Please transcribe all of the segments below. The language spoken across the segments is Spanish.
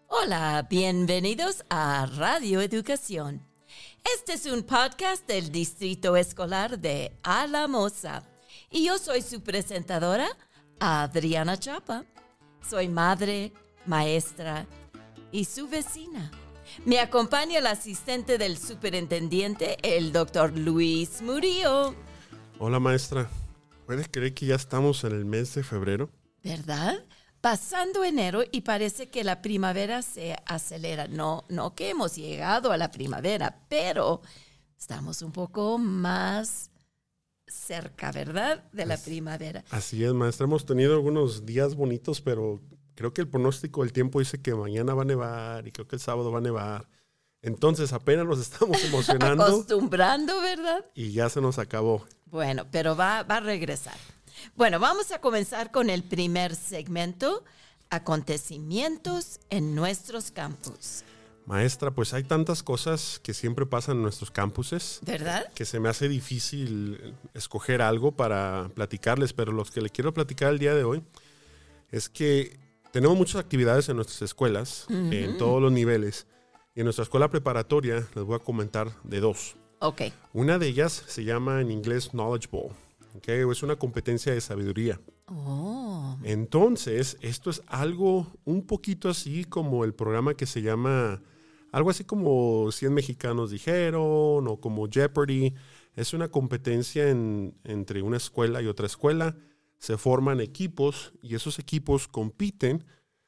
Hola, bienvenidos a Radio Educación. Este es un podcast del Distrito Escolar de Alamosa y yo soy su presentadora, Adriana Chapa. Soy madre, maestra y su vecina. Me acompaña el asistente del superintendente, el doctor Luis Murillo. Hola, maestra. ¿Puedes creer que ya estamos en el mes de febrero? ¿Verdad? Pasando enero y parece que la primavera se acelera. No que hemos llegado a la primavera, pero estamos un poco más cerca, ¿verdad? De la primavera. Así es, maestra. Hemos tenido algunos días bonitos, pero creo que el pronóstico del tiempo dice que mañana va a nevar y creo que el sábado va a nevar. Entonces apenas nos estamos emocionando. Acostumbrando, ¿verdad? Y ya se nos acabó. Bueno, pero va a regresar. Bueno, vamos a comenzar con el primer segmento, acontecimientos en nuestros campus. Maestra, pues hay tantas cosas que siempre pasan en nuestros campuses. ¿Verdad? Que se me hace difícil escoger algo para platicarles, pero los que le quiero platicar el día de hoy es que tenemos muchas actividades en nuestras escuelas, en todos los niveles. Y en nuestra escuela preparatoria les voy a comentar de dos. Ok. Una de ellas se llama en inglés Knowledge Bowl. Okay, es una competencia de sabiduría. Oh. Entonces, esto es algo un poquito así como el programa que se llama, algo así como 100 mexicanos dijeron o como Jeopardy. Es una competencia entre una escuela y otra escuela. Se forman equipos y esos equipos compiten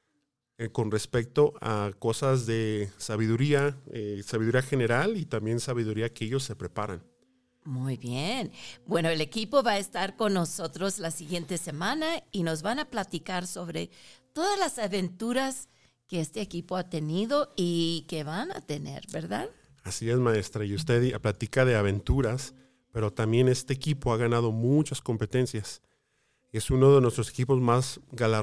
con respecto a cosas de sabiduría, sabiduría general y también sabiduría que ellos se preparan. Muy bien. Bueno, el equipo va a estar con nosotros la siguiente semana y nos van a platicar sobre todas las aventuras que este equipo ha tenido y que van a tener, ¿verdad? Así es, maestra. Y usted platica de aventuras, pero también este equipo ha ganado muchas competencias. Es uno de nuestros equipos más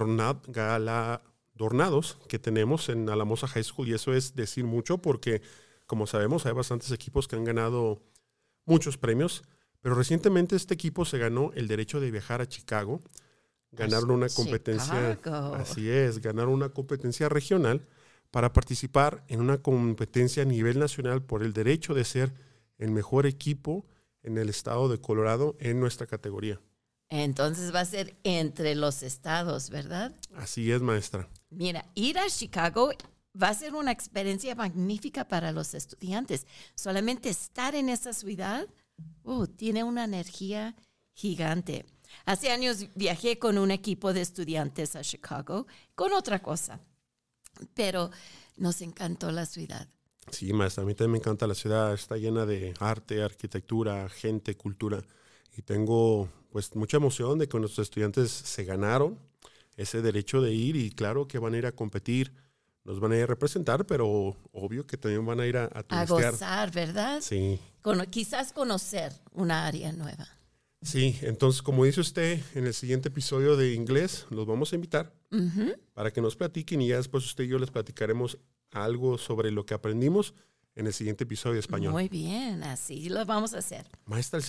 galardonados que tenemos en Alamosa High School y eso es decir mucho porque, como sabemos, hay bastantes equipos que han ganado muchos premios, pero recientemente este equipo se ganó el derecho de viajar a Chicago. Ganaron una competencia, Chicago. Así es, ganaron una competencia regional para participar en una competencia a nivel nacional por el derecho de ser el mejor equipo en el estado de Colorado en nuestra categoría. Entonces va a ser entre los estados, ¿verdad? Así es, maestra. Mira, ir a Chicago va a ser una experiencia magnífica para los estudiantes. Solamente estar en esa ciudad tiene una energía gigante. Hace años viajé con un equipo de estudiantes a Chicago con otra cosa, pero nos encantó la ciudad. Sí, maestra, a mí también me encanta la ciudad. Está llena de arte, arquitectura, gente, cultura. Y tengo pues mucha emoción de que nuestros estudiantes se ganaron ese derecho de ir y claro que van a ir a competir. Nos van a ir a representar, pero obvio que también van a ir a turistear. A gozar, ¿verdad? Sí. Quizás conocer una área nueva. Sí, entonces como dice usted, en el siguiente episodio de inglés los vamos a invitar para que nos platiquen y ya después usted y yo les platicaremos algo sobre lo que aprendimos en el siguiente episodio de español. Muy bien, así lo vamos a hacer. Maestra,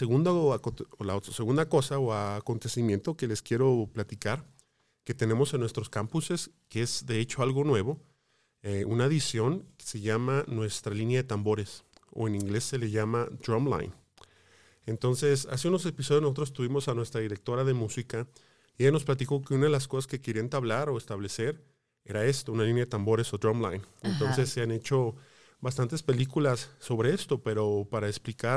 la segunda cosa o acontecimiento que les quiero platicar que tenemos en nuestros campuses, que es de hecho algo nuevo, una adición que se llama nuestra línea de tambores, o en inglés se le llama Drumline. Entonces, hace unos episodios nosotros tuvimos a nuestra directora de música y ella nos platicó que una de las cosas que quería entablar o establecer era esto, una línea de tambores o Drumline. Entonces, se han hecho bastantes películas sobre esto, pero para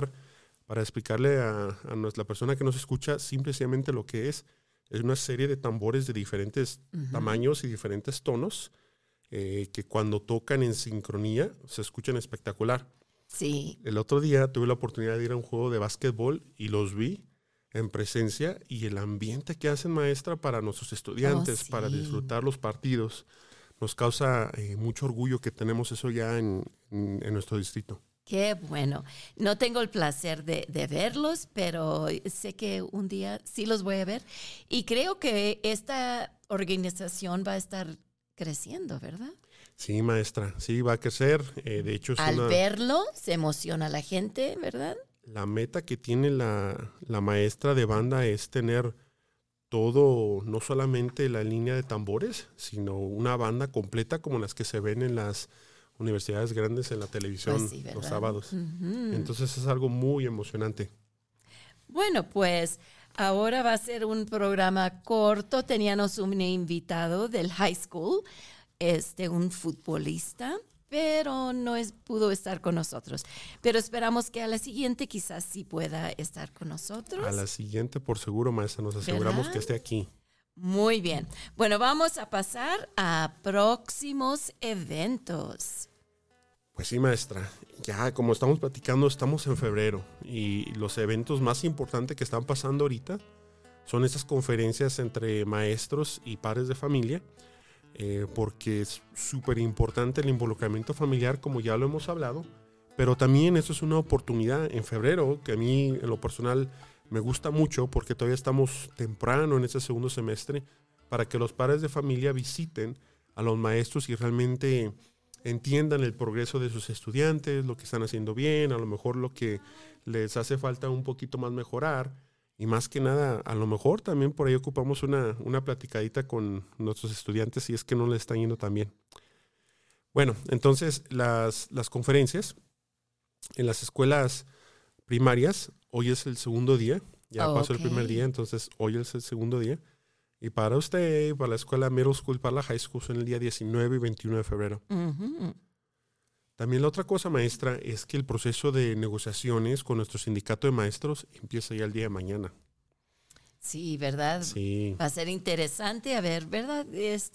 explicarle a la persona que nos escucha simplemente lo que es una serie de tambores de diferentes tamaños y diferentes tonos, que cuando tocan en sincronía se escuchan espectacular. Sí. El otro día tuve la oportunidad de ir a un juego de básquetbol y los vi en presencia y el ambiente que hacen, maestra, para nuestros estudiantes, sí. para disfrutar los partidos, nos causa mucho orgullo que tenemos eso ya en nuestro distrito. Qué bueno. No tengo el placer de verlos, pero sé que un día sí los voy a ver. Y creo que esta organización va a estar creciendo, ¿verdad? Sí, maestra, sí, va a crecer. De hecho, Al verlo, se emociona la gente, ¿verdad? La meta que tiene la maestra de banda es tener todo, no solamente la línea de tambores, sino una banda completa como las que se ven en las universidades grandes en la televisión Pues sí, ¿verdad? los sábados. Ujú. Entonces es algo muy emocionante. Bueno, pues ahora va a ser un programa corto. Teníamos un invitado del high school, un futbolista, pero no pudo estar con nosotros. Pero esperamos que a la siguiente quizás sí pueda estar con nosotros. A la siguiente, por seguro, maestra, nos aseguramos ¿Verdad? que esté aquí. Muy bien. Bueno, vamos a pasar a próximos eventos. Pues sí, maestra. Ya, como estamos platicando, estamos en febrero y los eventos más importantes que están pasando ahorita son estas conferencias entre maestros y padres de familia, porque es súper importante el involucramiento familiar, como ya lo hemos hablado, pero también eso es una oportunidad en febrero, que a mí en lo personal me gusta mucho, porque todavía estamos temprano en ese segundo semestre, para que los padres de familia visiten a los maestros y realmente entiendan el progreso de sus estudiantes, lo que están haciendo bien, a lo mejor lo que les hace falta un poquito más mejorar. Y más que nada, a lo mejor también por ahí ocupamos una platicadita con nuestros estudiantes si es que no les están yendo tan bien. Bueno, entonces las conferencias en las escuelas primarias, hoy es el segundo día, ya pasó el primer día, entonces hoy es el segundo día. Y para usted, para la escuela middle school, para la high school, son el día 19 y 21 de febrero. Uh-huh. También la otra cosa, maestra, es que el proceso de negociaciones con nuestro sindicato de maestros empieza ya el día de mañana. Sí, ¿verdad? Sí. Va a ser interesante a ver, ¿verdad?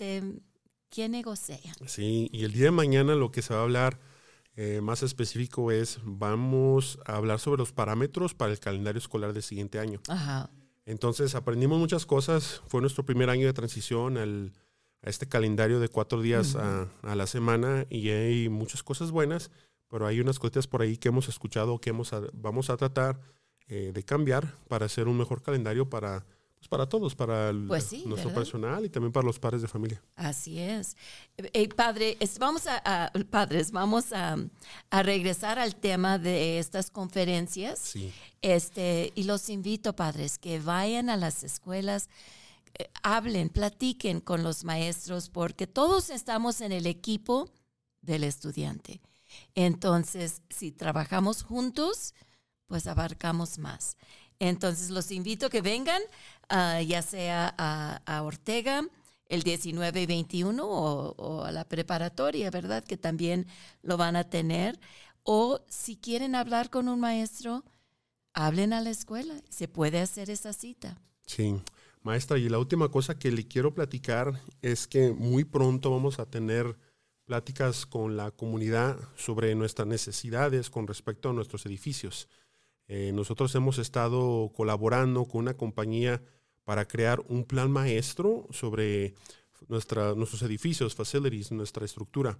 ¿Quién negocia? Sí, y el día de mañana lo que se va a hablar más específico es, vamos a hablar sobre los parámetros para el calendario escolar del siguiente año. Ajá. Entonces aprendimos muchas cosas, fue nuestro primer año de transición a este calendario de 4 días a la semana y hay muchas cosas buenas, pero hay unas cosas por ahí que hemos escuchado que vamos a tratar de cambiar para hacer un mejor calendario para todos, para nuestro ¿verdad? personal y también para los padres de familia. Así es. Padres, vamos a regresar al tema de estas conferencias. Sí. Y los invito, padres, que vayan a las escuelas, hablen, platiquen con los maestros, porque todos estamos en el equipo del estudiante. Entonces, si trabajamos juntos, pues abarcamos más. Entonces, los invito a que vengan, ya sea a Ortega, el 19 y 21, o a la preparatoria, ¿verdad? Que también lo van a tener. O si quieren hablar con un maestro, hablen a la escuela. Se puede hacer esa cita. Sí. Maestra, y la última cosa que le quiero platicar es que muy pronto vamos a tener pláticas con la comunidad sobre nuestras necesidades con respecto a nuestros edificios. Nosotros hemos estado colaborando con una compañía para crear un plan maestro sobre nuestros edificios, facilities, nuestra estructura.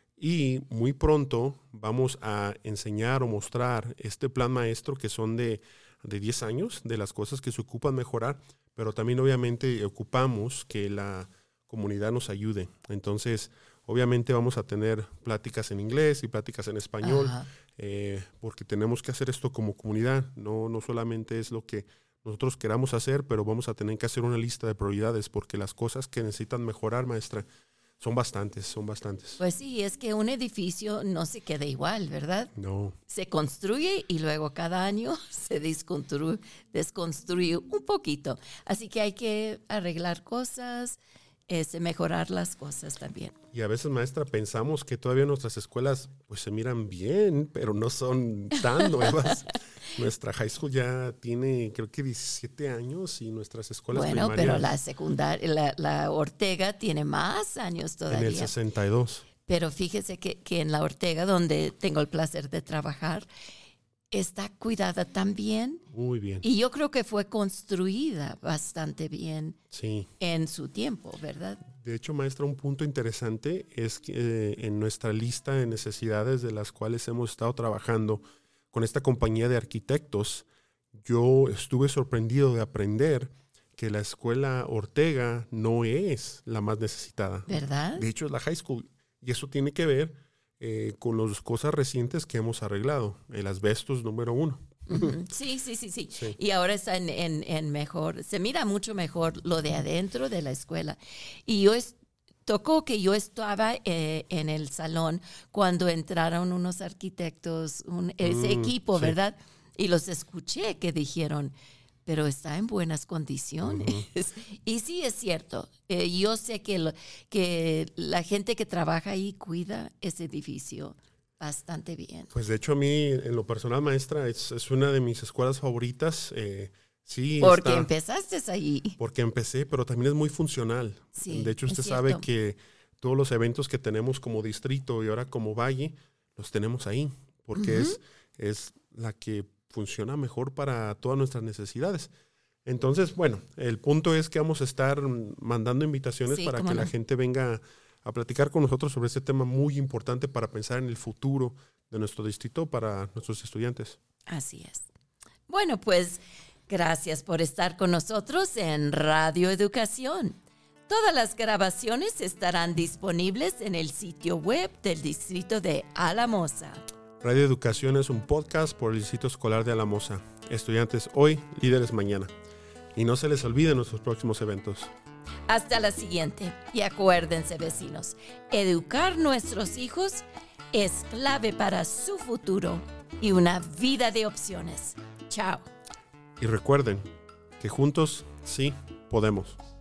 Y muy pronto vamos a enseñar o mostrar este plan maestro que son de 10 años, de las cosas que se ocupan mejorar, pero también obviamente ocupamos que la comunidad nos ayude. Entonces, obviamente vamos a tener pláticas en inglés y pláticas en español, porque tenemos que hacer esto como comunidad. No solamente es lo que nosotros queramos hacer, pero vamos a tener que hacer una lista de prioridades, porque las cosas que necesitan mejorar, maestra, son bastantes. Pues sí, es que un edificio no se queda igual, ¿verdad? No. Se construye y luego cada año se desconstruye un poquito. Así que hay que arreglar cosas, mejorar las cosas también. Y a veces, maestra, pensamos que todavía nuestras escuelas pues se miran bien, pero no son tan nuevas. Nuestra high school ya tiene, creo que 17 años y nuestras escuelas primarias... Bueno, pero la secundaria, la Ortega tiene más años todavía. En el 62. Pero fíjese que en la Ortega, donde tengo el placer de trabajar, está cuidada tan bien. Muy bien. Y yo creo que fue construida bastante bien en su tiempo, ¿verdad? De hecho, maestra, un punto interesante es que en nuestra lista de necesidades de las cuales hemos estado trabajando con esta compañía de arquitectos, yo estuve sorprendido de aprender que la escuela Ortega no es la más necesitada. ¿Verdad? De hecho, es la high school. Y eso tiene que ver con las cosas recientes que hemos arreglado. El asbestos número 1. Sí. Sí. Y ahora está en mejor, se mira mucho mejor lo de adentro de la escuela. Y tocó que yo estaba en el salón cuando entraron unos arquitectos, ese equipo, sí. ¿verdad? Y los escuché que dijeron, pero está en buenas condiciones. Y sí, es cierto. Yo sé que la gente que trabaja ahí cuida ese edificio bastante bien. Pues de hecho a mí, en lo personal, maestra, es una de mis escuelas favoritas. Sí, Porque empezaste ahí. Porque empecé, pero también es muy funcional. Sí, de hecho, usted es sabe cierto. que todos los eventos que tenemos como distrito y ahora como valle, los tenemos ahí, porque es la que funciona mejor para todas nuestras necesidades. Entonces, bueno, el punto es que vamos a estar mandando invitaciones para que la gente venga a platicar con nosotros sobre este tema muy importante para pensar en el futuro de nuestro distrito para nuestros estudiantes. Así es. Bueno, pues gracias por estar con nosotros en Radio Educación. Todas las grabaciones estarán disponibles en el sitio web del Distrito de Alamosa. Radio Educación es un podcast por el Distrito Escolar de Alamosa. Estudiantes hoy, líderes mañana. Y no se les olviden nuestros próximos eventos. Hasta la siguiente. Y acuérdense, vecinos, educar nuestros hijos es clave para su futuro y una vida de opciones. Chao. Y recuerden que juntos sí podemos.